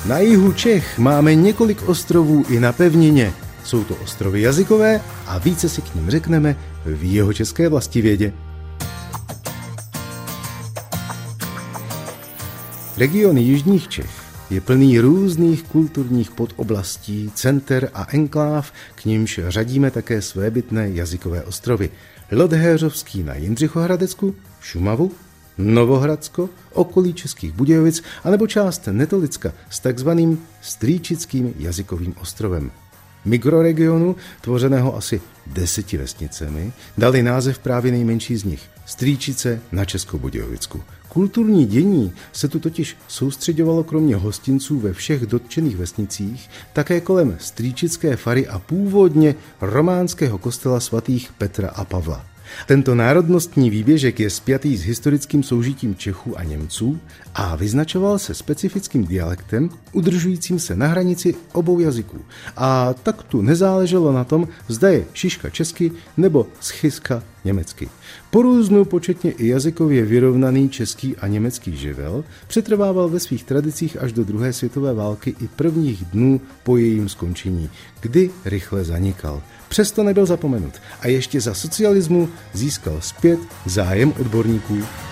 Na jihu Čech máme několik ostrovů i na pevnině. Jsou to ostrovy jazykové a více si k nim řekneme v Jihočeské vlastivědě. Region jižních Čech je plný různých kulturních podoblastí, center a enkláv, k nimž řadíme také svébytné jazykové ostrovy. Lodhéřovský na Jindřichohradecku, Šumavu, Novohradsko, okolí Českých Budějovic anebo část Netolicka s takzvaným Strýčickým jazykovým ostrovem. Mikroregionu, tvořeného asi 10 vesnicemi, dali název právě nejmenší z nich – Strýčice na Českobudějovicku. Kulturní dění se tu totiž soustřeďovalo kromě hostinců ve všech dotčených vesnicích také kolem strýčické fary a původně románského kostela svatých Petra a Pavla. Tento národnostní výběžek je spjatý s historickým soužitím Čechů a Němců a vyznačoval se specifickým dialektem, udržujícím se na hranici obou jazyků. A tak tu nezáleželo na tom, zda je šiška česky nebo schyska německy. Po různu početně i jazykově vyrovnaný český a německý živel přetrvával ve svých tradicích až do druhé světové války i prvních dnů po jejím skončení, kdy rychle zanikal. Přesto nebyl zapomenut a ještě za socialismu získal zpět zájem odborníků.